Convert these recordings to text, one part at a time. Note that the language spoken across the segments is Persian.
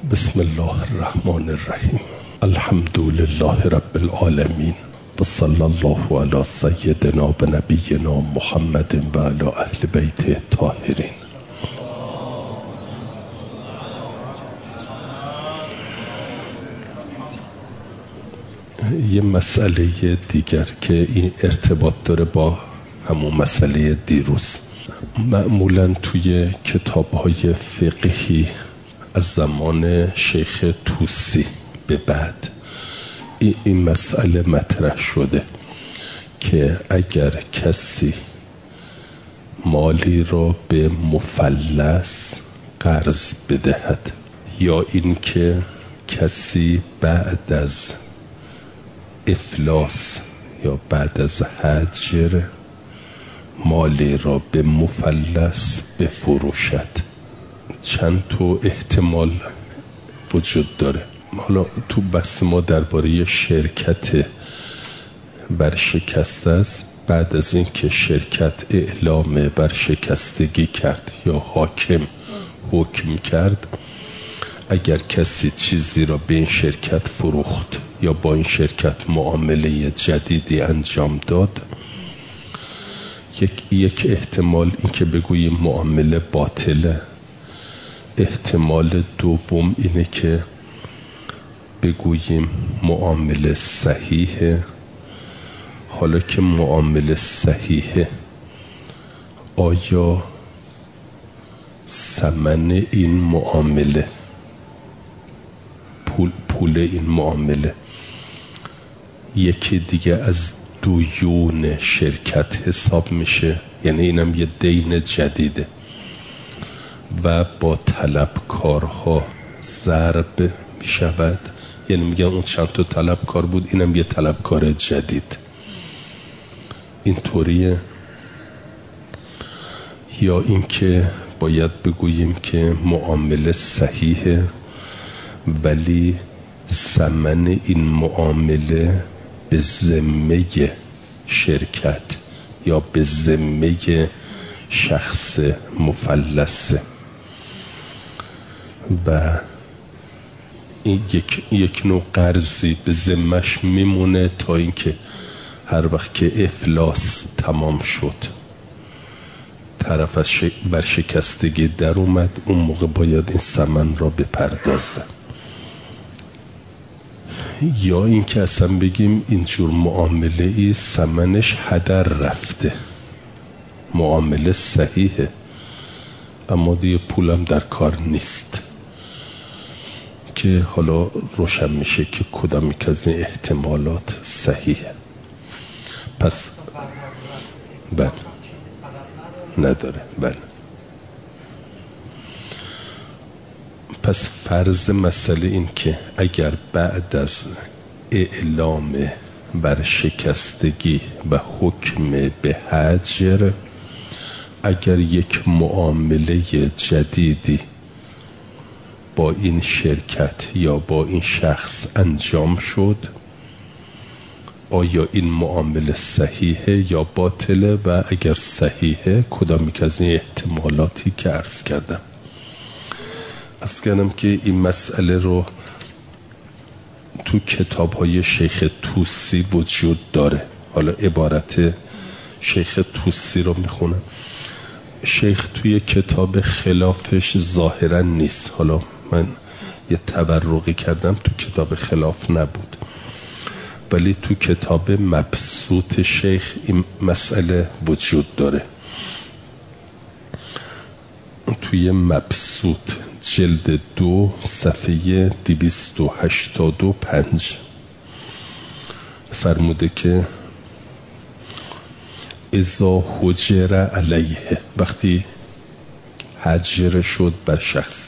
بسم الله الرحمن الرحیم. الحمد لله رب العالمین و صلی الله علی سیدنا و نبینا محمد و علی اهل بیت الطاهرین. یه مسئله دیگر که این ارتباط داره با همون مسئله دیروز، معمولاً توی کتاب‌های فقهی از زمان شیخ طوسی به بعد این مسئله مطرح شده که اگر کسی مالی را به مفلس قرض بدهد یا اینکه کسی بعد از افلاس یا بعد از هجر مالی را به مفلس بفروشد، چند تا احتمال وجود داره. حالا تو بحث ما درباره شرکت ورشکسته است. بعد از این که شرکت اعلام ورشکستگی کرد یا حاکم حکم کرد، اگر کسی چیزی را به این شرکت فروخت یا با این شرکت معامله جدیدی انجام داد، یک احتمال این که بگوییم معامله باطله. احتمال دوم اینه که بگوییم معامله صحیحه. حالا که معامله صحیحه، آیا ثمن این معامله، پول این معامله یکی دیگه از دیون شرکت حساب میشه؟ یعنی اینم یه دین جدیده و با طلبکارها ضرب می شود. یعنی میگن اون چند تا طلبکار بود، اینم یه طلبکار جدید. اینطوریه؟ یا اینکه باید بگوییم که معامله صحیحه ولی ثمن این معامله به ذمه شرکت یا به ذمه شخص مفلسه و این یک نوع قرضی به ذمه‌اش میمونه تا اینکه هر وقت که افلاس تمام شد، طرف از ورشکستگی در اومد، اون موقع باید این ثمن را بپردازه. یا این که اصلا بگیم اینجور معامله ای ثمنش هدر رفته، معامله صحیحه اما دیگه پولم در کار نیست، که حالا روشن میشه که کدام یک از این احتمالات صحیحه. پس بله نداره. بله، پس فرض مسئله این که اگر بعد از اعلام ورشکستگی و حکم به هجر، اگر یک معامله جدیدی با این شرکت یا با این شخص انجام شد، آیا این معامله صحیحه یا باطله و اگر صحیحه کدام یک از این احتمالاتی که عرض کردم که این مسئله رو تو کتاب‌های شیخ طوسی وجود داره. حالا عبارت شیخ طوسی رو میخونم. شیخ توی کتاب خلافش ظاهرا نیست، حالا من یه تبرقی کردم، تو کتاب خلاف نبود، ولی تو کتاب مبسوط شیخ این مسئله وجود داره. توی مبسوط جلد 2 صفحه 285 فرموده که اذا حجر علیه، وقتی حجر شد بر شخصی،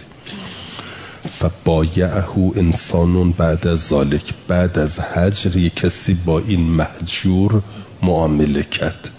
فبایعه انسانون بعد از ذالک، بعد از حجر یک کسی با این مهجور معامله کرد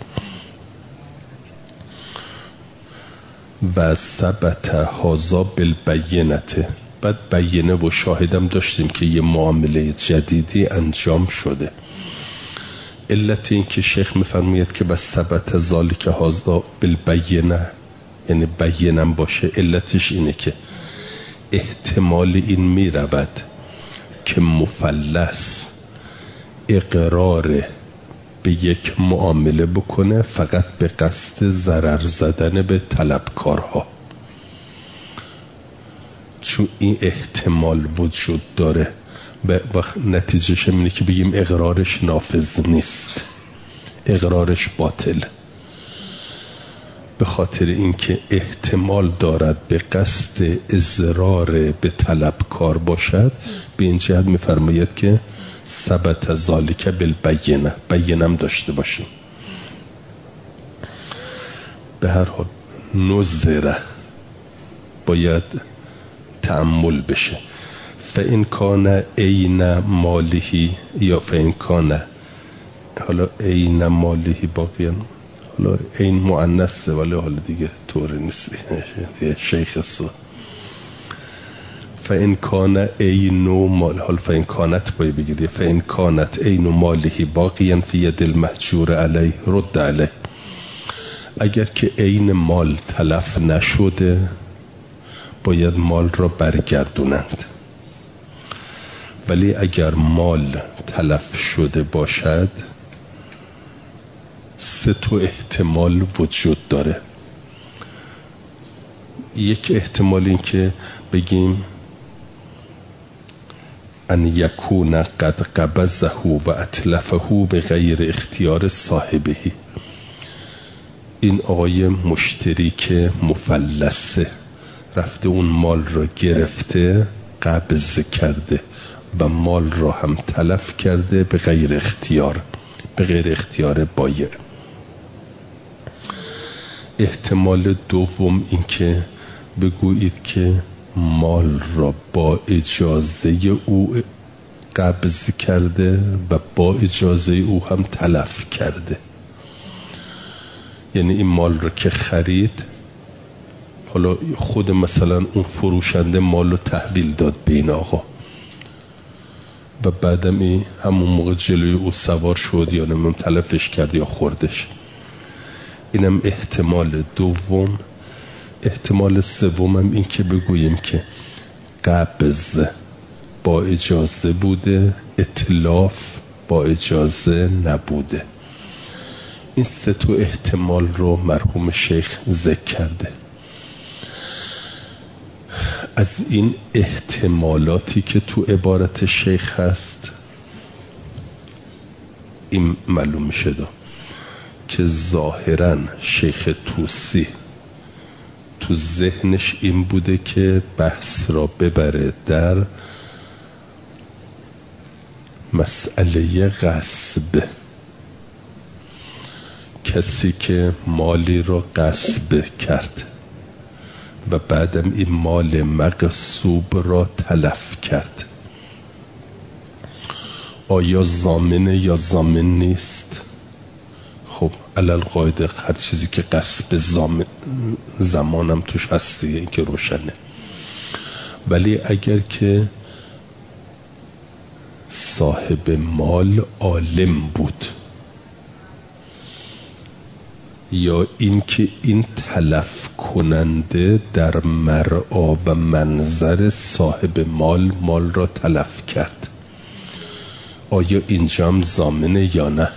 و ثبت هذا بالبینه، بعد بینه و شاهدم داشتیم که یه معامله جدیدی انجام شده. علت این که شیخ میفرماید که بس ثبت ذالک هذا بالبینه، یعنی بینم باشه، علتش اینه که احتمال این می رود که مفلس اقرار به یک معامله بکنه فقط به قصد ضرر زدن به طلبکارها، چون این احتمال وجود داره و نتیجهش اینه که بگیم اقرارش نافذ نیست، اقرارش باطل، به خاطر اینکه احتمال دارد به قصد اضرار به طلبکار باشد. به این جهت می‌فرماید که ثبت ذالک بالبینه، بینم داشته باشیم. به هر حال نظره باید تأمل بشه. فإن کان عین مالهی یا فإن کان، حالا عین مالهی باقیان، حالا این مؤنثه ولی حالا دیگه طوری نیست شیخ سو. فإن کان عین مال، حالا فإن کانت باید بگیری، فإن کانت عین مالهی باقیاً فی ید المهجور علیه رد علیه. اگر که عین مال تلف نشده باید مال را برگردونند، ولی اگر مال تلف شده باشد سه تا احتمال وجود داره. یک احتمال این که بگیم ان یکون قد قبضه و اتلفه به غیر اختیار صاحبه، این آقای مشتری که مفلسه رفته اون مال را گرفته قبض کرده و مال را هم تلف کرده به غیر اختیار، به غیر اختیار بایع. احتمال دوم این که بگویید که مال را با اجازه او قبض کرده و با اجازه او هم تلف کرده. یعنی این مال را که خرید، حالا خود مثلا اون فروشنده مال رو تحویل داد به این آقا و بعدم این همون موقع جلوی او سوار شد یا نمیم تلفش کرد یا خوردش. اینم احتمال دوم. احتمال سوم هم این که بگوییم که قبض با اجازه بوده، اتلاف با اجازه نبوده. این سه تا احتمال رو مرحوم شیخ ذکر کرده. از این احتمالاتی که تو عبارت شیخ هست این معلوم میشه که ظاهراً شیخ طوسی تو ذهنش این بوده که بحث را ببره در مسئله غصب. کسی که مالی را غصب کرد و بعدم این مال مغصوب را تلف کرد، آیا ضامنه یا ضامن نیست؟ خب علل قاعده هر چیزی که غصب زمانم توش هست دیگه، این که روشنه. ولی اگر که صاحب مال عالم بود یا این که این تلف کننده در مرعا و منظر صاحب مال را تلف کرد، آیا اینجا هم ضامنه یا نه؟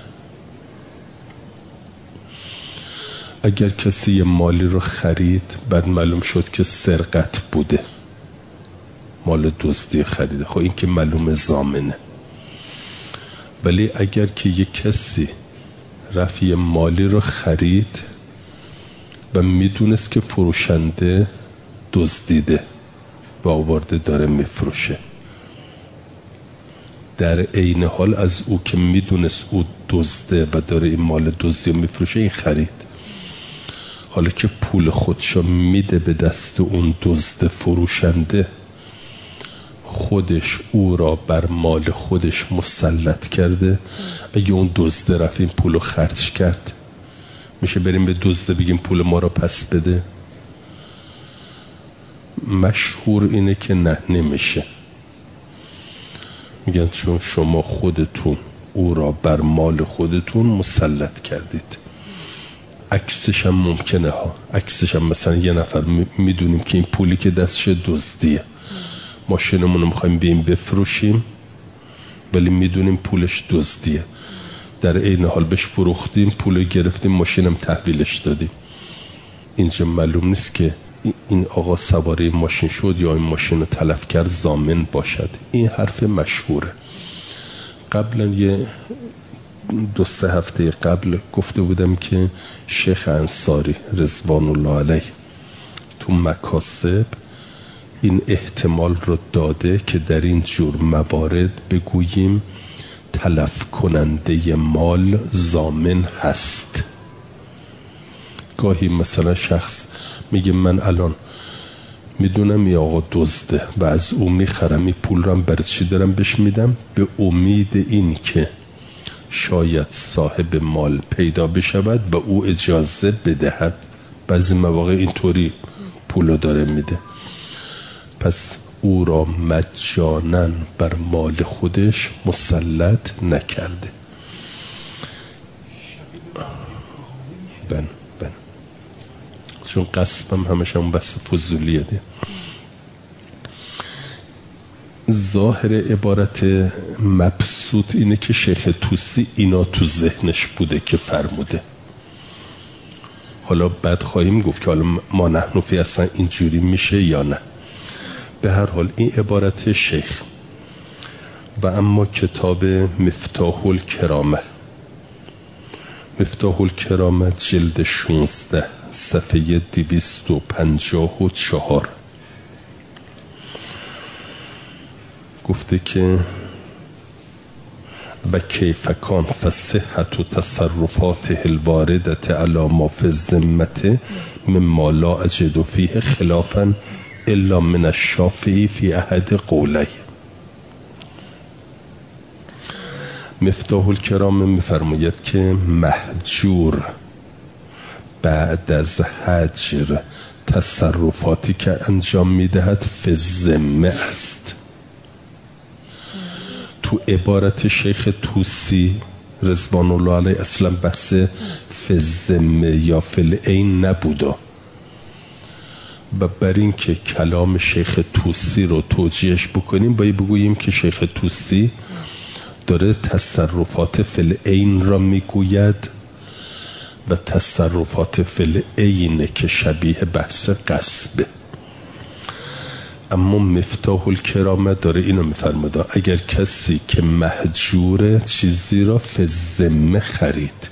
اگر کسی یه مالی رو خرید بعد معلوم شد که سرقت بوده، مال دزدی خریده، خب این که معلوم ضامنه. ولی اگر که یه کسی رفت یه مالی رو خرید و میدونست که فروشنده دزدیده و آورده داره میفروشه، در عین حال از او که میدونست او دزده و داره این مال دزدی رو میفروشه این خرید، حالا که پول خودشو میده به دست اون دزد فروشنده، خودش او را بر مال خودش مسلط کرده. اگه اون دزده رفت این پولو خرج کرد، میشه بریم به دزده بگیم پول ما را پس بده؟ مشهور اینه که نه، نمیشه. میگن چون شما خودتون او را بر مال خودتون مسلط کردید. عکسش هم ممکنه ها، عکسش هم مثلا یه نفر میدونیم که این پولی که دستش دزدیه، ماشینمون رو میخوایم بیم بفروشیم ولی میدونیم پولش دزدیه، در عین حال بهش فروختیم، پول گرفتیم، ماشینم تحویلش دادیم. اینجا معلوم نیست که این آقا سواره ماشین شد یا این ماشین رو تلف کرد ضامن باشد. این حرف مشهوره. قبلا یه 2-3 هفته قبل گفته بودم که شیخ انصاری رضوان الله علیه تو مکاسب این احتمال رو داده که در این جور موارد بگوییم تلف کننده مال ضامن هست. گاهی مثلا شخص میگه من الان میدونم یه آقا دزده و از او میخرم، این پول رو برای چی دارم بهش میدم؟ به امید این که شاید صاحب مال پیدا بشود و او اجازه بدهد. بعضی مواقع اینطوری پولو داره میده، پس او را مجانا بر مال خودش مسلط نکرده. چون قسمم همش اون بس فضولیه دی. ظاهر عبارت مبسوط اینه که شیخ طوسی اینا تو ذهنش بوده که فرموده. حالا بعد خواهیم گفت که حالا ما نحنفی اصلا اینجوری میشه یا نه. به هر حال این عبارت شیخ. و اما کتاب مفتاح الکرامه، مفتاح الکرامه جلد 16 صفحه 254 گفته که و کیفکان فصحت و تصرفات الواردت علی ما فی الذمه مما لا اجد فیه خلافا الا من الشافعی فی احد قولی. مفتاح الکرام میفرماید که مهجور بعد از هجر تصرفاتی که انجام میدهد فی الذمه است. تو عبارت شیخ طوسی رضوان الله علیه اصلا بحث فی الذمه یا فی العین نبوده و بر این که کلام شیخ طوسی رو توجیهش بکنیم باید بگوییم که شیخ طوسی داره تصرفات فی العین را میگوید و تصرفات فی العین که شبیه بحث غصبه. اما مفتاح الکرامه داره اینو میفرماده اگر کسی که مهجوره چیزی را فی الذمه خرید،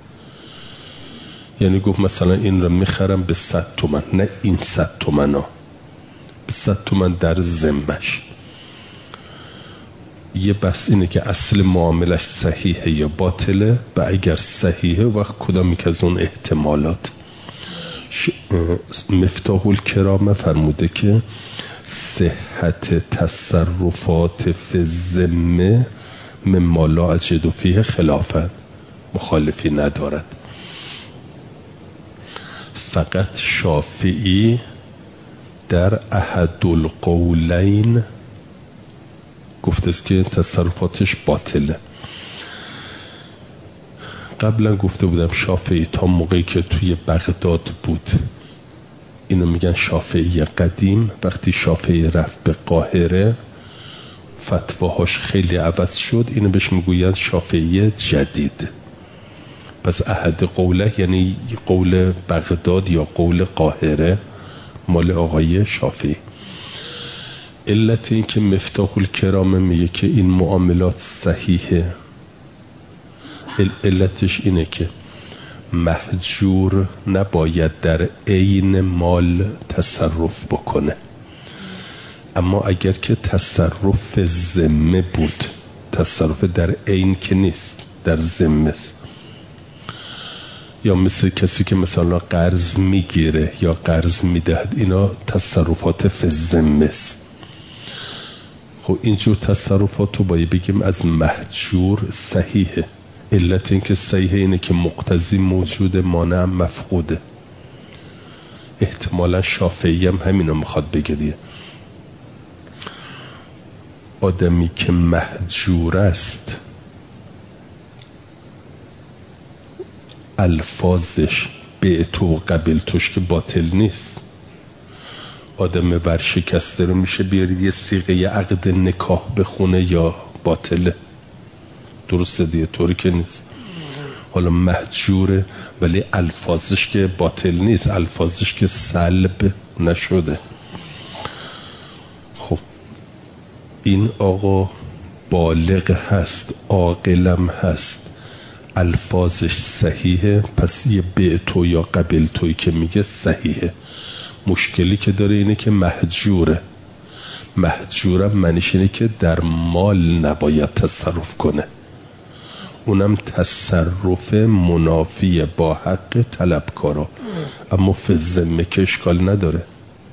یعنی گفت مثلا این را میخرم به 100 تومن، نه این 100 تومن ها، به 100 تومن در ذمش. یه بحث اینه که اصل معاملش صحیحه یا باطله و اگر صحیحه وقت کدامی که از اون احتمالات. مفتاح الکرامه فرموده که صحت تصرفات فی الذمه مما لا اجد فیه خلافا، مخالفی ندارد. فقط شافعی در احد القولین گفته است که تصرفاتش باطله. قبلا گفته بودم شافعی تا موقعی که توی بغداد بود اینو میگن شافعی قدیم، وقتی شافعی رفت به قاهره فتواهاش خیلی عوض شد، اینو بهش میگوین شافعی جدید. پس احد قوله یعنی قول بغداد یا قول قاهره مال آقای شافعی. علت این که مفتاح الکرامه میگه که این معاملات صحیحه، علتش اینه که مهجور نباید در عین مال تصرف بکنه، اما اگر که تصرف ذمه بود، تصرف در عین که نیست، در ذمه است، یا مثل کسی که مثلا قرض میگیره یا قرض میدهد، اینا تصرفات فی الذمه است. خب اینجور تصرفات رو باید بگیم از مهجور صحیحه. علت این که صحیحه اینه که مقتضی موجود مانع مفقوده. احتمالا شافعی هم همینو میخواد بگه. آدمی که مهجور است الفاظش به تو قبل توش که باطل نیست. آدم ورشکسته رو میشه بیارید یه صیغه عقد نکاح بخونه یا باطله؟ درسته دیگه، طوری که نیست. حالا مهجوره ولی الفاظش که باطل نیست، الفاظش که سلب نشده. خب این آقا بالغ هست، عاقلم هست، الفاظش صحیحه، پس یه بعتو یا قبلتوی که میگه صحیحه. مشکلی که داره اینه که مهجوره. مهجورم معنیش اینه که در مال نباید تصرف کنه، اونم تصرف منافی با حق طلبکارا، اما فی الذمه که اشکال نداره.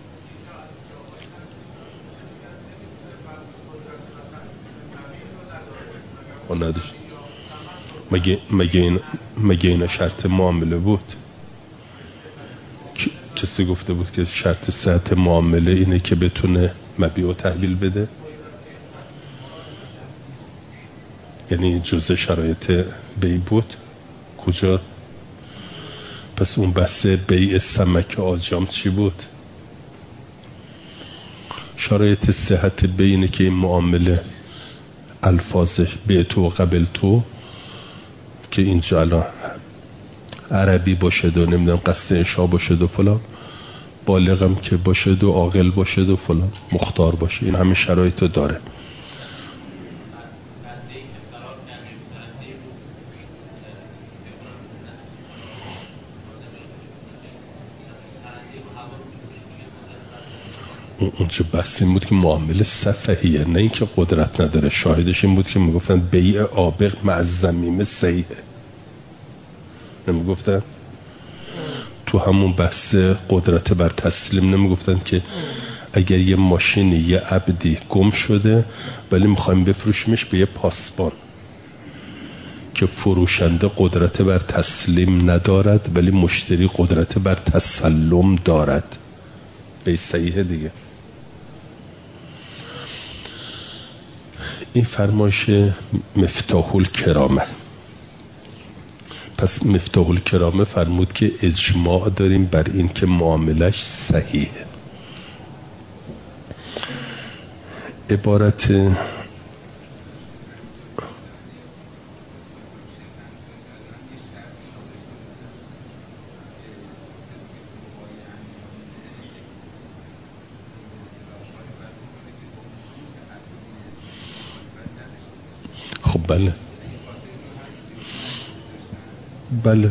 مگه اینا شرط معامله بود؟ کسی گفته بود که شرط صحت معامله اینه که بتونه مبیع و تحویل بده؟ یعنی جزء شرایط بیع بود؟ کجا؟ پس اون بحث بیع سمک آجام چی بود؟ شرایط صحت بیع اینه که این معامله الفاظش بیع تو و قبل تو، که اینجا الان عربی باشد و نمیدونم قصد انشا باشد و فلان، بالغم که باشد و عاقل باشد و فلان، مختار باشه، این همه شرایط رو داره. اونجا بحث این بود که معامله سفهیه، نه اینکه قدرت نداره. شاهدش این بود که میگفتن بیع آبق مع الضمیمه صحیحه، نمیگفتن تو همون بحث قدرت بر تسلیم، نمیگفتن که اگر یه ماشینی یه عبدی گم شده ولی میخوایم بفروشیمش به یه پاسبان که فروشنده قدرت بر تسلیم ندارد ولی مشتری قدرت بر تسلم دارد، به صحیحه دیگه. این فرمایش مفتاح الکرامه. پس مفتاح الکرامه فرمود که اجماع داریم بر این که معاملش صحیحه. عبارت خب بله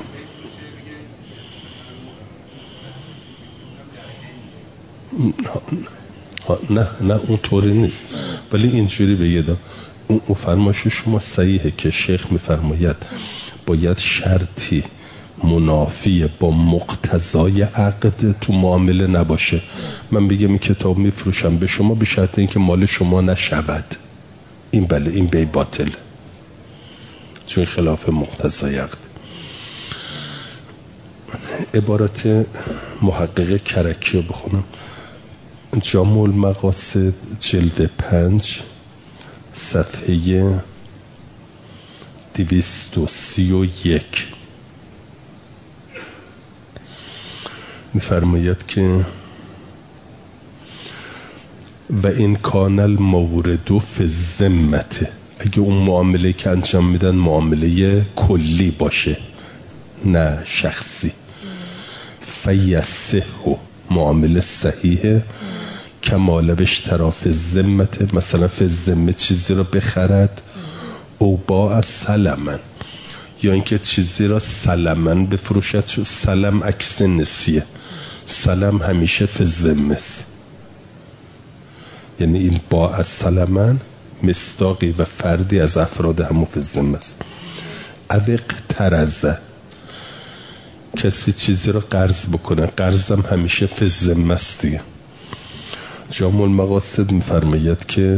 نه اون طوری نیست، ولی اینجوری بگیدم اون فرمایش شما صحیحه که شیخ میفرماید باید شرطی منافی با مقتضای عقد تو معامله نباشه. من بگم این کتاب میفروشم به شما به شرط اینکه مال شما نشود، این بله این بی باطل، چون خلاف مقتضای عقد. عبارت محقق کرکی رو بخونم. جامع المقاصد جلد 5 صفحه 231 میفرماید که و این کان المورد فی الذمه، اگه اون معامله که انجام میدن معامله کلی باشه نه شخصی، فیصح معامله صحیحه، کمال بشترا فی الذمه، مثلا فی الذمه چیزی رو بخرد، او باع سلما، یا اینکه چیزی را سلما بفروشد. چون سلم عکس نسیه، سلم همیشه فی الذمه است، یعنی این باع سلما مصداقی و فردی از افراد همون فی الذمه است. اوق ترزه، کسی چیزی رو قرض بکنه، قرضم همیشه فی الذمه است دیگه. جامع المقاصد میفرماید که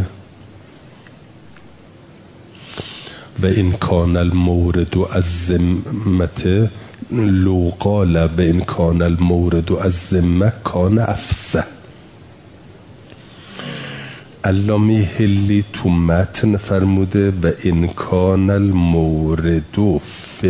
و این کان المورد از ذمته لو قال و این کان المورد از ذمه کان افسه. علامه حلی تو متن فرموده و این کان المورد فی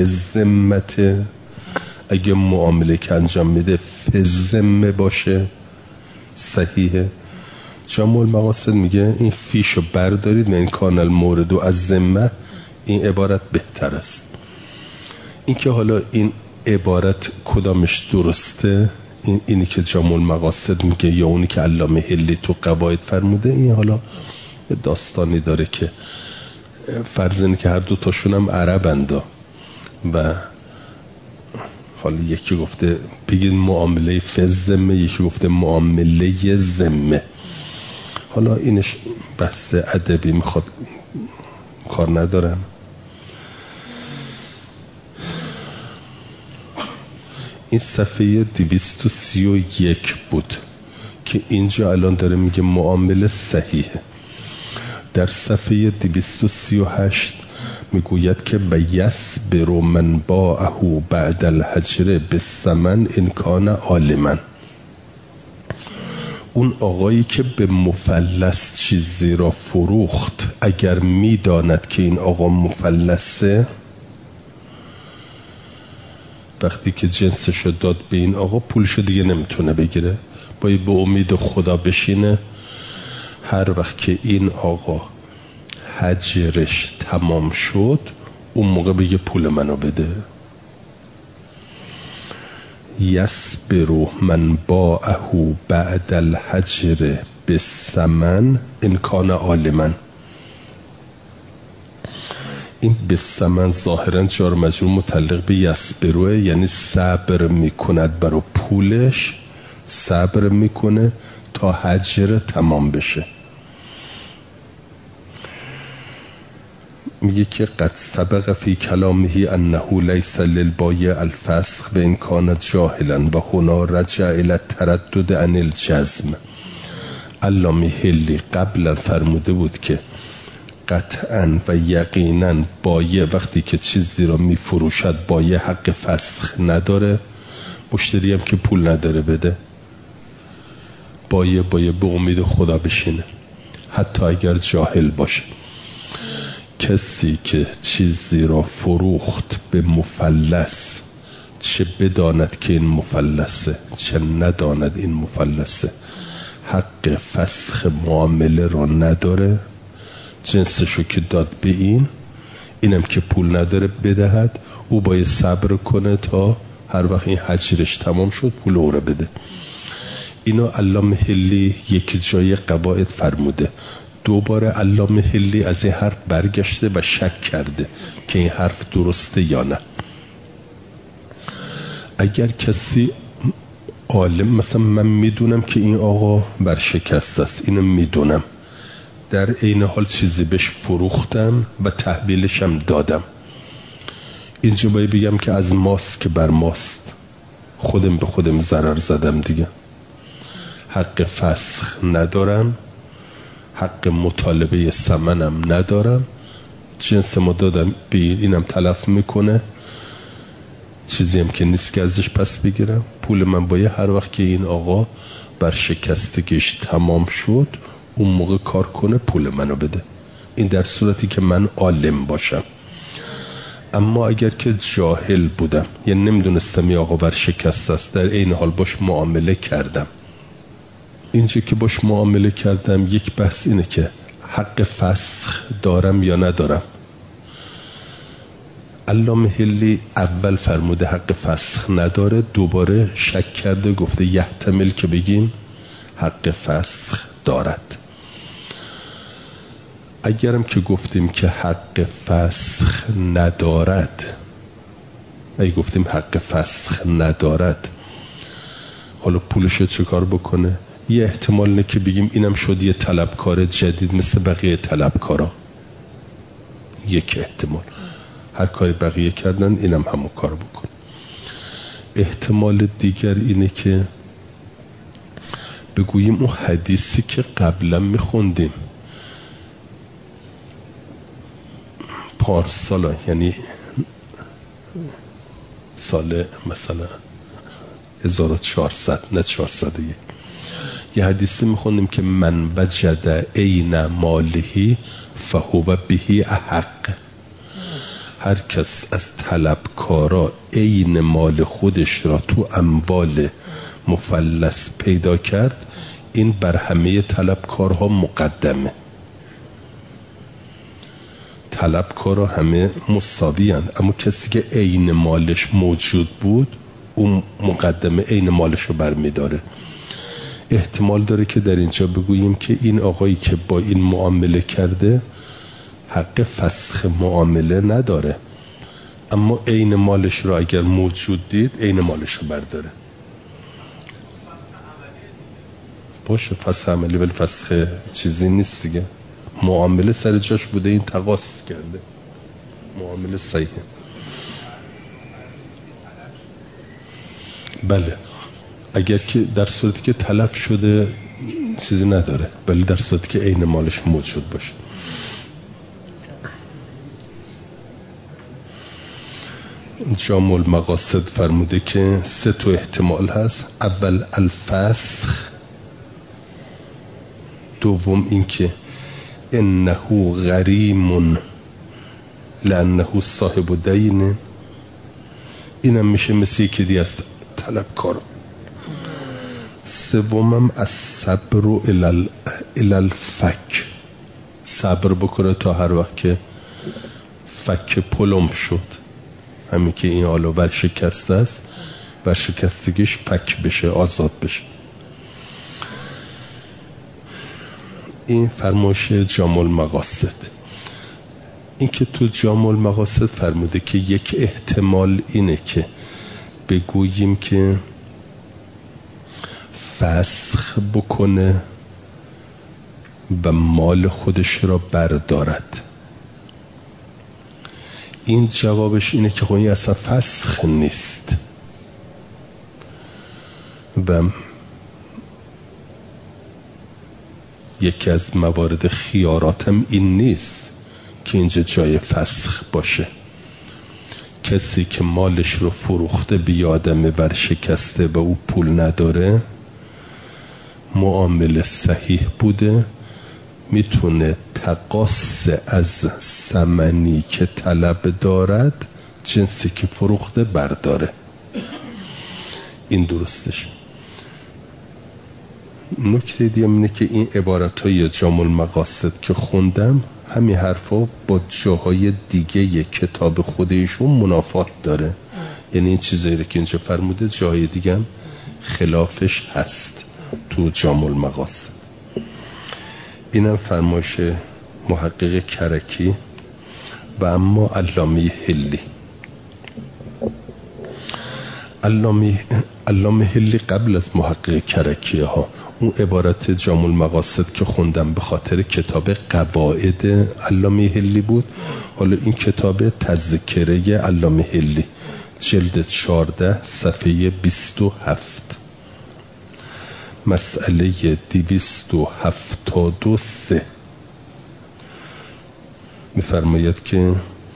ذمته، اگه معامله که انجام میده فی ذمه باشه صحیحه. جامع المقاصد میگه این فیشو بردارید و این کان المورد و از ذمه، این عبارت بهتر است. این که حالا این عبارت کدامش درسته، اینی که جامع المقاصد میگه یا اونی که علامه حلی تو قواعد فرموده، این حالا داستانی داره که فرض اینه که هر دو تاشون هم عربنده و حالا یکی گفته بگید معامله فزمه، یکی گفته معامله ذمه. حالا اینش بحث ادبی میخواد، کار ندارم. این صفحه 231 بود که اینجا الان داره میگه معامله صحیحه. در صفحه 238 میگوید که بیصبر من باعه بعد الحجر بالثمن ان کان عالما. اون آقایی که به مفلس چیزی را فروخت اگر میداند که این آقا مفلسه، وقتی که جنسشو داد به این آقا پولشو دیگه نمیتونه بگیره، باید به امید خدا بشینه هر وقت که این آقا حجرش تمام شد اون موقع بگه پول منو بده. یصبر من باعه بعد الحجر بالثمن ان کان عالما. این بالثمن ظاهرا جار مجرور متعلق به یصبره، یعنی صبر میکند برای پولش، صبر میکنه تا حجر تمام بشه. میگه که قد سبق فی کلامه انه لیس للبایع الفسخ و ان کان جاهلا و هنا رجع الی التردد عن الجزم. علامه حلی قبلا فرموده بود که قطعا و یقینا بایع وقتی که چیزی را میفروشد بایع حق فسخ نداره، مشتری هم که پول نداره بده. بایع به امید خدا بشینه حتی اگر جاهل باشه. کسی که چیزی را فروخت به مفلس، چه بداند که این مفلسه چه نداند این مفلسه، حق فسخ معامله را نداره. جنسشو که داد به اینم که پول نداره بدهد، او باید صبر کنه تا هر وقت این حجرش تمام شد پول او را بده. اینو علامه حلی یک جای قواعد فرموده. دوباره علامه حلی از این حرف برگشته و شک کرده که این حرف درسته یا نه. اگر کسی عالم، مثلا من میدونم که این آقا برشکست است، اینو میدونم، در عین حال چیزی بهش فروختم و تحویلشم دادم، اینجا باید بگم که از ماست که بر ماست، خودم به خودم ضرر زدم دیگه، حق فسخ ندارم، حق مطالبه ثمنم ندارم، جنس ما دادم به اینم تلف میکنه، چیزی هم که نیست که ازش پس بگیرم. پول من باید هر وقت که این آقا بر شکستگیش تمام شد اون موقع کار کنه پول منو بده. این در صورتی که من عالم باشم. اما اگر که جاهل بودم، یعنی نمیدونستم این آقا بر شکست است، در این حال باش معامله کردم، اینجا که باش معامله کردم یک بحث اینه که حق فسخ دارم یا ندارم. علامه حلی اول فرموده حق فسخ نداره، دوباره شک کرده گفته یحتمل که بگیم حق فسخ دارد. اگرم که گفتیم که حق فسخ ندارد، اگه گفتیم حق فسخ ندارد، حالا پولشو چه کار بکنه؟ یه احتمال نه که بگیم اینم شد یه طلبکار جدید مثل بقیه طلبکارا. یک احتمال، هر کاری بقیه کردن اینم همون کار بکن. احتمال دیگر اینه که بگوییم اون حدیثی که قبلا میخوندیم پارسالا، یعنی سال مثلا 1400 نه 401، یه حدیثی میخوندیم که من وجد عین مالهی فهو بهی احق. هر کس از طلبکارا عین مال خودش را تو اموال مفلس پیدا کرد، این بر همه طلبکارها مقدمه. طلبکارها همه مساوی هستند، اما کسی که عین مالش موجود بود اون مقدمه عین مالش رو برمیداره. احتمال داره که در اینجا بگوییم که این آقایی که با این معامله کرده حق فسخ معامله نداره، اما عین مالش رو اگر موجود دید عین مالش رو برداره. باشه فسخ عملی، ولی فسخ چیزی نیست دیگه. معامله سر جاش بوده، این تقاص کرده، معامله صحیحه. بله اگر که در صورتی که تلف شده چیزی نداره، ولی در صورتی که عین مالش موجود باشه. جامع المقاصد فرموده که 3 احتمال هست. اول الفسخ، دوم این که انه غریم لانه صاحب دین، اینم میشه مثل یکی دیگه از طلبکار. سومم از صبر الالفک، صبر بکنه تا هر وقت که فک پلم شد، همین که این حالا ورشکسته است، ورشکستگیش فک بشه، آزاد بشه. این فرمایش جامع المقاصد. این که تو جامع المقاصد فرموده که یک احتمال اینه که بگوییم که فسخ بکنه و مال خودش را بردارد. این جوابش اینه که خواهی اصلا فسخ نیست و یکی از موارد خیاراتم این نیست که اینجا جای فسخ باشه. کسی که مالش رو فروخته به آدم ورشکسته و او پول نداره، معامله صحیح بوده، میتونه تقاص از ثمنی که طلب دارد جنسی که فروخته برداره. این درستش. نکته دیگه اینه که این عبارتهای جامع المقاصد که خوندم همین حرفا با جاهای دیگه کتاب خودشون منافات داره. یعنی این چیزایی که اینجا فرموده جای دیگه هم خلافش هست تو جامع المقاصد. اینم فرمایش محقق کرکی و اما علامه حلی. علامه حلی قبل از محقق کرکی ها اون عبارت جامع المقاصد که خوندم به خاطر کتاب قواعد علامه حلی بود. حالا این کتاب تذکره علامه حلی جلد 14 صفحه 27 مسئله 273 می‌فرماید که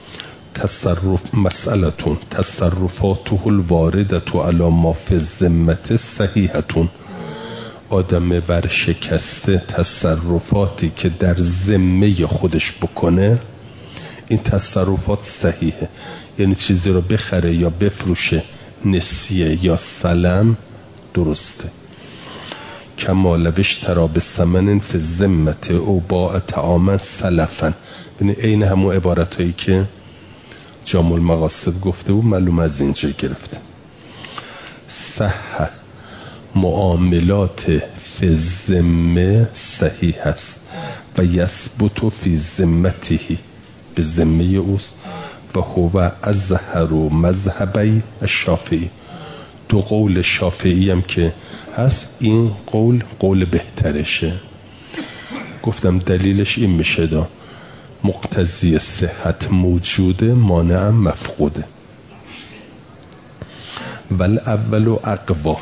مسئلتون تصرفاته الواردة علی ما فی الذمة صحیحتون. آدم ورشکسته تصرفاتی که در ذمه خودش بکنه این تصرفات صحیحه، یعنی چیزی رو بخره یا بفروشه نسیه یا سلم درسته. کما لو اشتری بثمن فی الذمة او باع طعاما سلفا. یعنی این همون عبارتایی که جامع المقاصد گفته بود معلوم از اینجا گرفته. صح معاملات فی الذمه صحیح است و یثبت فی ذمته، به ذمه اوست. و هو اظهر مذهبی الشافعی. 2 قول شافعی هم که هست، این قول بهترشه. گفتم دلیلش این میشه دا مقتضی صحت موجوده، مانع مفقوده. ول اول اقوا.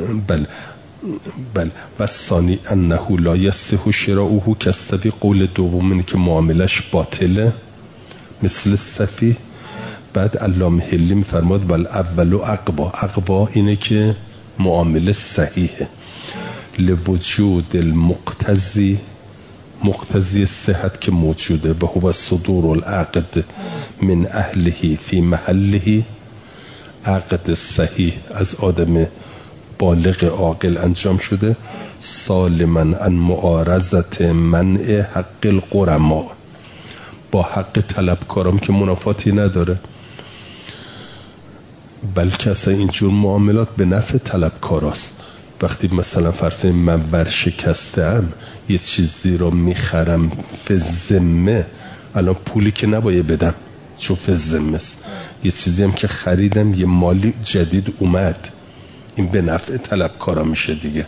بل و ثانی انه لا یصح شراؤه کالصفی. قول دوم اینه که معاملش باطله مثل صفی. بعد علامه حلی میفرماد ول اول اقوا اینه که معامله صحیحه لوجود المقتضی، مقتضی صحت که موجوده. و هو صدور العقد من اهله فی محله، عقد صحیح از آدم بالغ عاقل انجام شده، سالما عن معارضت منع حق الغرما، با حق طلبکارام که منافاتی نداره، بلکه اصلا اینجور معاملات به نفع طلبکاراست. وقتی مثلا فرض من ورشکسته‌ام یه چیزی رو میخرم فزمه، الان پولی که نباید بدم چون فزمه است، یه چیزی هم که خریدم یه مالی جدید اومد، این به نفع طلبکارا میشه دیگه.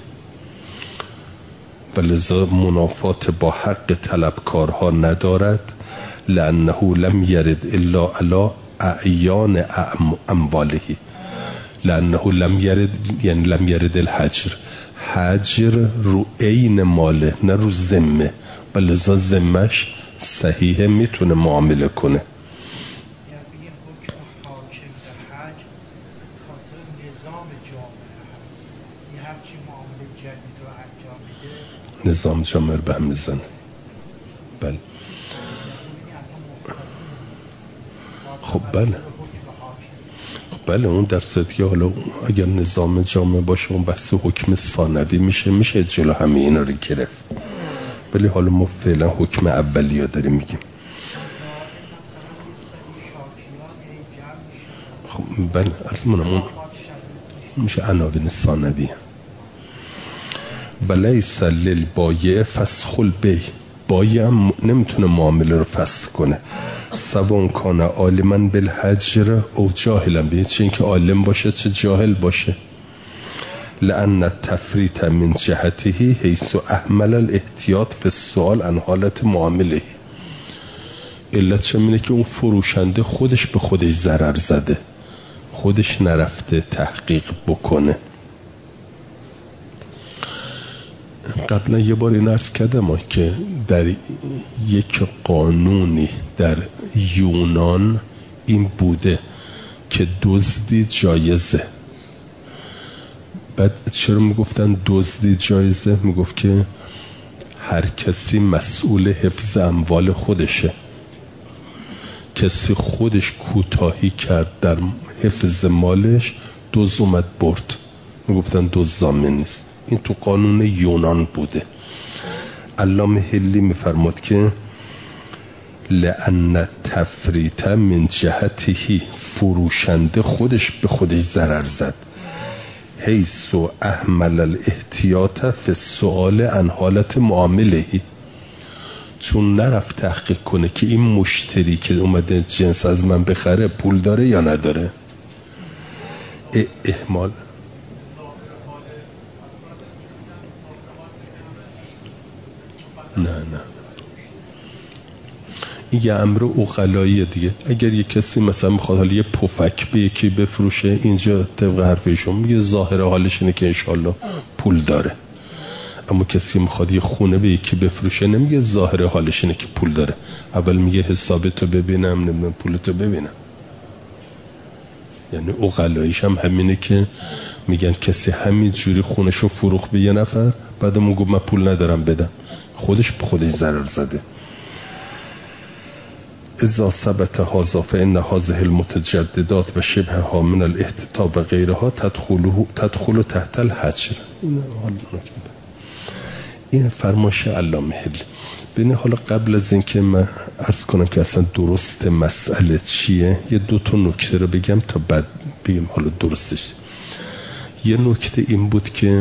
ولذا منافات با حق طلبکارها ندارد، لانه لم یرد الا علی اعیان امواله، لانه لم یرد یعنی لم یرد الحجر، حجر رو عین ماله نه رو ذمه، ولذا ذمهش صحیحه میتونه معامله کنه. نظام جامعه رو به هم میزنه. بله خب بله اون در صورتی که حالا اگر نظام جامعه باشه اون بحث حکم ثانوی میشه جلو همه اینا رو گرفت، ولی حالا ما فعلا حکم اولیه داریم میگیم. خب بله از منمون میشه عناوین ثانوی. ولیس للبایع فسخ البیع، بایع هم نمیتونه معامله رو فسخ کنه، سواء کان عالما بالحجر او جاهلا به، چه اینکه عالم باشه چه جاهل باشه. لأن التفریط من جهته حیث احمل الاحتیاط في السؤال عن حالت معامله، علت چمینه که اون فروشنده خودش به خودش ضرر زده، خودش نرفته تحقیق بکنه. قبلا یه بار این عرض کردم که در یک قانونی در یونان این بوده که دزدی جایزه. بعد چرا میگفتن دزدی جایزه؟ میگفت که هر کسی مسئول حفظ اموال خودشه، کسی خودش کوتاهی کرد در حفظ مالش، دزد اومد برد، میگفتن دزد ضامن نیست. این تو قانون یونان بوده. علامه حلی میفرماد که لأن تفریط من جهته، فروشنده خودش به خودش ضرر زد، حیث احمل الاحتیاط فی السؤال عن حالت معامله، چون نرفت تحقیق کنه که این مشتری که اومده جنس از من بخره پول داره یا نداره. اهمال نه این یه امر عقلاییه دیگه. اگر یه کسی مثلا میخواد حالا یه پفک به یکی بفروشه، اینجا طبق حرفشون میگه ظاهر حالش اینه که انشالله پول داره، اما کسی میخواد یه خونه به یکی بفروشه نمیگه ظاهر حالش اینه که پول داره، اول میگه حسابتو ببینم نمیدونم پولتو ببینم. یعنی عقلاییش هم همینه که میگن کسی همین جوری خونشو فروخت به یه نفر، بعدم گفت من پول ندارم بدم، خودش به خودش ضرر زده. اذا ثبت هذا فإن هذه المتجددات و شبهها من الاحتطاب و غیرها تدخل تحت الحجر. این فرمایش علامه حلی. ببین حالا قبل از اینکه من عرض کنم که اصلا درست مسئله چیه، یه دو تا نکته رو بگم تا بعد بگم حالا درستش. یه نکته این بود که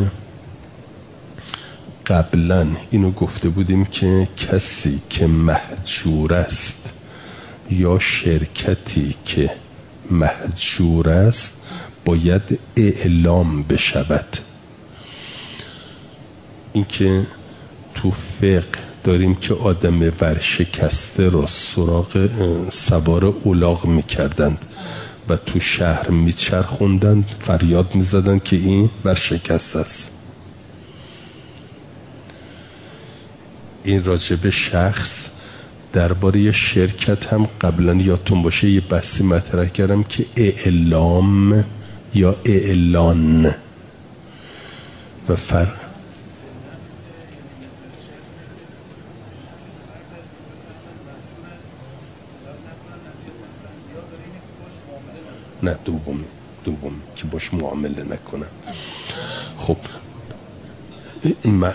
قبلا اینو گفته بودیم که کسی که مهجور است یا شرکتی که مهجور است باید اعلام بشود. این که تو فقه داریم که آدم ورشکسته را سراغ سوار الاغ میکردند و تو شهر میچرخوندند، فریاد میزدند که این ورشکسته است. این راجب شخص. درباره شرکت هم قبلا یادتون باشه یه بحثی مطرح کردم که اعلام یا اعلان و نه دوم که باش معامله نکنم. خب من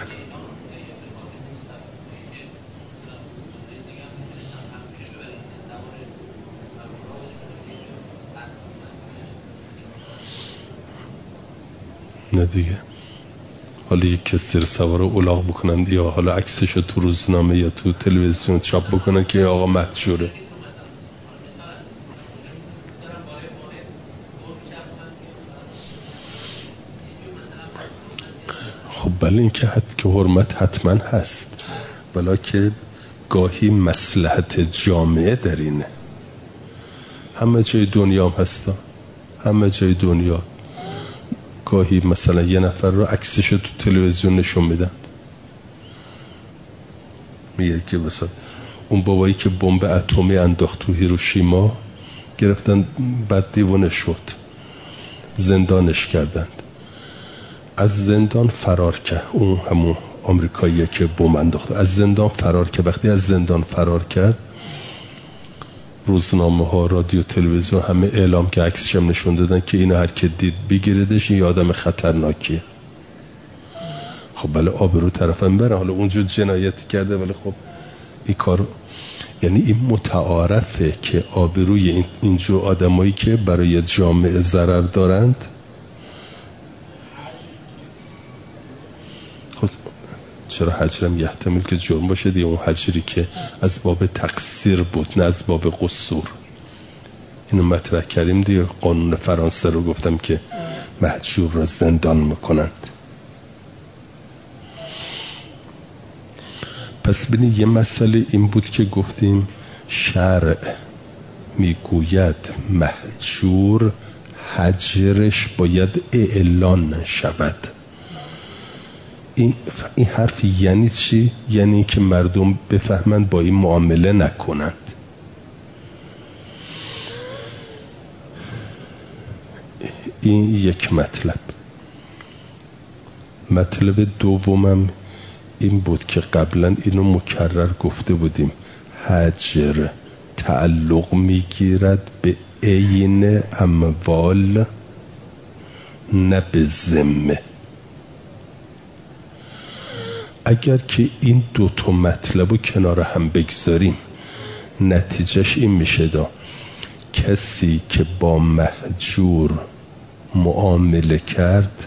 نه دیگه، حالا یک کسی رو سوار الاغ بکنند یا حالا عکسش رو تو روزنامه یا تو تلویزیون چاپ بکنن که آقا مهجوره. خب بله این که حرمت حتما هست، بلا که گاهی مصلحت جامعه در اینه. همه جای دنیا هم هستا، همه جای دنیا گاهی مثلا یه نفر رو عکسش رو تو تلویزیون نشون میدن، میگه که مثلا اون بابایی که بمب اتمی انداخت تو هیروشیما گرفتن، بعد دیوانه شد، زندانش کردند، از زندان فرار کرد. اون همون آمریکاییه که بمب انداخت از زندان فرار کرد. وقتی از زندان فرار کرد روزنامه ها، رادیو، تلویزیون همه اعلام که عکسش هم نشون دادن که اینو هر که دید بگیردش، این آدم خطرناکیه. خب بله آبرو طرفم بره، حالا اونجور جنایتی کرده، ولی خب این کار، یعنی این متعارفه که آبروی اینجور آدمایی که برای جامعه ضرر دارند، خب چرا حجرم یحتمل که جرم باشه دیگه، اون حجری که از باب تقصیر بود نه از باب قصور. اینو مطرح کردیم دیگه، قانون فرانسه رو گفتم که مهجور را زندان میکنند. پس ببینید یه مسئله این بود که گفتیم شرع میگوید مهجور حجرش باید اعلان شود. این حرف یعنی چی؟ یعنی که مردم بفهمند با این معامله نکنند. این یک مطلب. مطلب دومم این بود که قبلا اینو مکرر گفته بودیم، حجر تعلق میگیرد به عین اموال نه به ذمه. اگر که این دوتا مطلب رو کنار هم بگذاریم نتیجهش این میشه کسی که با مهجور معامله کرد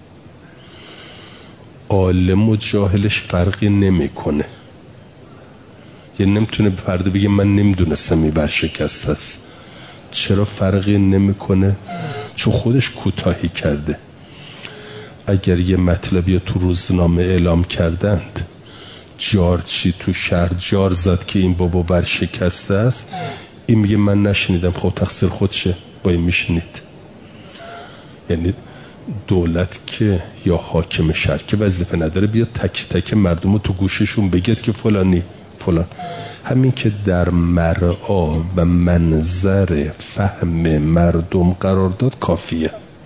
عالم و جاهلش فرقی نمیکنه. یعنی نمیتونه به فرد بگه من نمیدونستم این ورشکست است. چرا فرقی نمیکنه؟ چون خودش کوتاهی کرده. اگر یه مطلبی تو روزنامه اعلام کردند، جارچی تو شهر جار زد که این بابا ورشکسته است، این میگه من نشنیدم، خب تقصیر خودشه، با این میشنید. یعنی دولت که یا حاکم شهر که وظیفه نداره بیاد تک تک مردم رو تو گوششون بگید که فلانی فلان. همین که در مرعا و منظر فهم مردم قرار داد کافیه.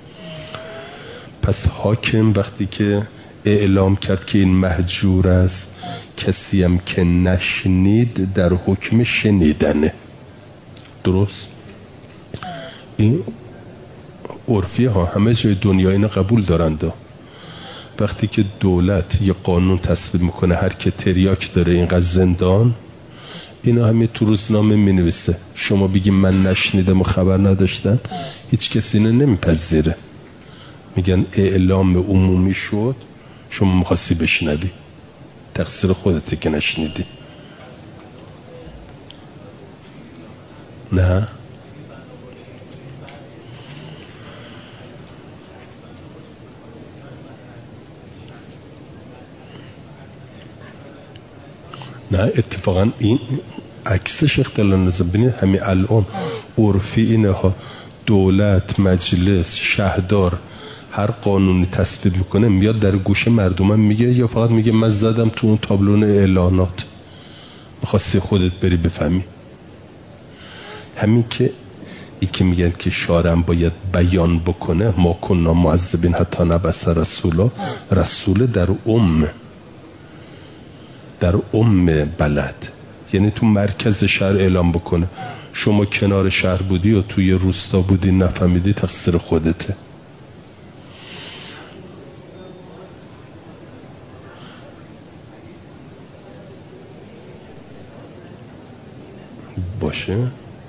پس حاکم وقتی که اعلام کرد که این مهجور است، کسی هم که نشنید در حکم شنیدنه. درست؟ این عرفی ها همه جای دنیا اینو قبول دارند. وقتی که دولت یه قانون تصویب میکنه هر که تریاک داره اینقدر زندان، اینا همه تو روزنامه می نویسه. شما بگی من نشنیدم و خبر نداشتم، هیچ کسی اینو نمیپذیره. میگن اعلام عمومی شد، شما میخواستی بشنوی، تقصیر خودته که نشنیدی. نه نه اتفاقا این عکسش اختلال نظر. ببینید همین الان عرفی اینه ها، دولت، مجلس، شهردار هر قانونی تصویب میکنه میاد در گوش مردم میگه، یا فقط میگه من زدم تو اون تابلون اعلانات، میخواستی خودت بری بفهمی. همین که ای که میگن که شارع باید بیان بکنه، ما کننا معذبین حتی نبعث رسولا، رسول در بلد، یعنی تو مرکز شهر اعلام بکنه. شما کنار شهر بودی و توی روستا بودی نفهمیدی، تقصیر خودته. باشه.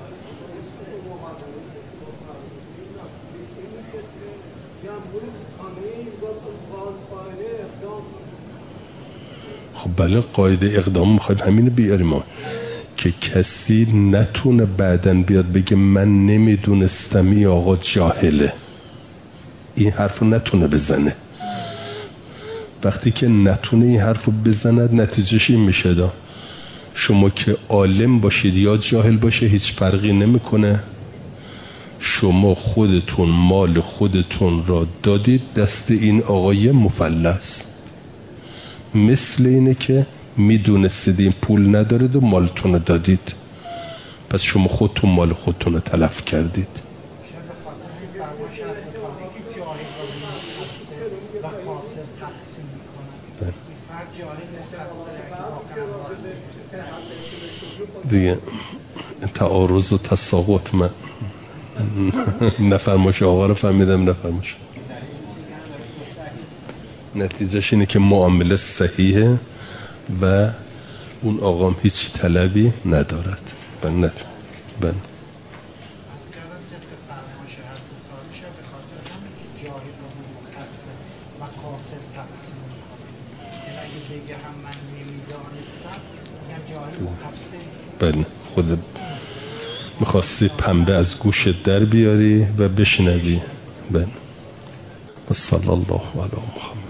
خب بله، قاعده اقدام میخوایم همینو بیاریم ما، که کسی نتونه بعدن بیاد بگه من نمیدونستم این آقا جاهله. این حرفو نتونه بزنه. وقتی که نتونه این حرفو بزند نتیجهش این میشه دا شما که عالم باشید یا جاهل باشه هیچ فرقی نمیکنه، شما خودتون مال خودتون را دادید دست این آقای مفلس. مثل اینه که میدونستید این پول ندارید و مالتون رو دادید، پس شما خودتون مال خودتون رو تلف کردید. دیگه تعارض و تساقط من نفرماش آقا رو فهمیدم، نفرماش. نتیجهش اینه که معامله صحیحه و اون آقام هیچ طلبی ندارد. بله. بله، خود میخواستی پنبه از گوشت در بیاری و بشنوی. بله. و صلی الله علی محمد.